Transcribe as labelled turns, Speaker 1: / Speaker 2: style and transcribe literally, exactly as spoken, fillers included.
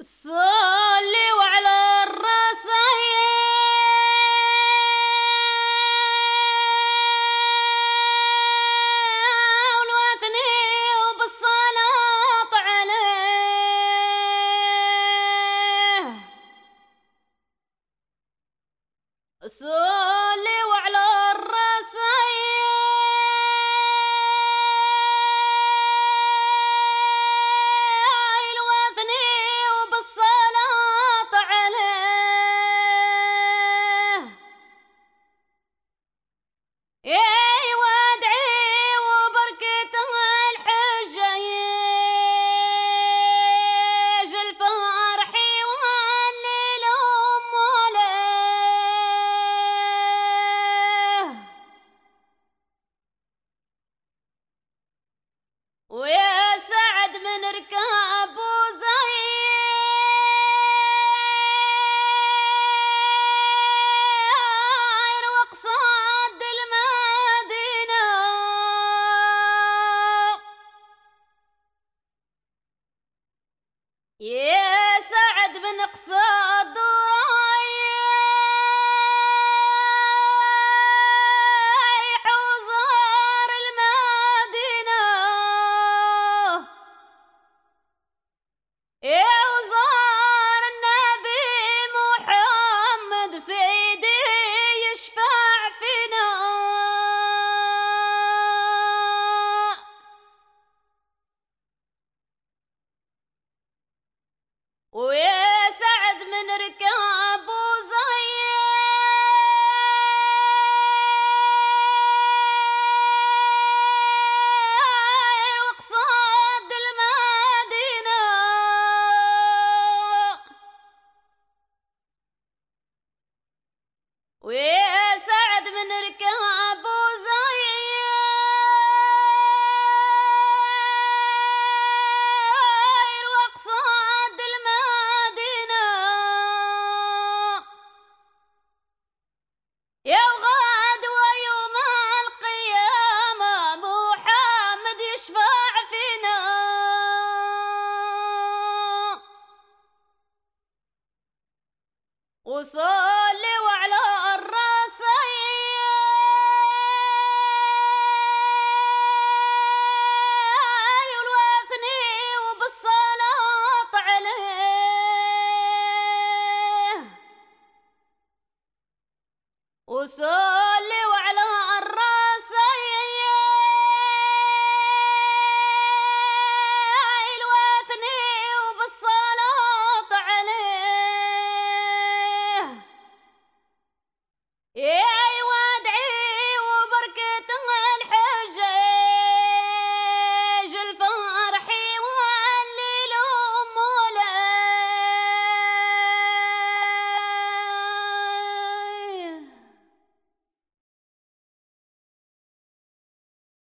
Speaker 1: صلي وعلى الرسول واثني وبالصلاة عليه. صلي وعلى الرسول واثني وبالصلاة عليه. اي وادعي وبركته الحجة يجي الفرح يولي لهم وليه. ويا سعد من ركاب وزير واقصاد المدينة. يا سعد من اقصاد رايح وزار المدينة. يا وزار النبي محمد سيدي يشفع فينا. ويا سعد من ركاب وزير واقصاد المدينة. ويا سعد من ركاب وزير واقصاد المدينة. يا وغاد ويوم القيامة محمد يشفع فينا. وصلي وعلى الرسول واثني وبالصلاة عليه. وصلي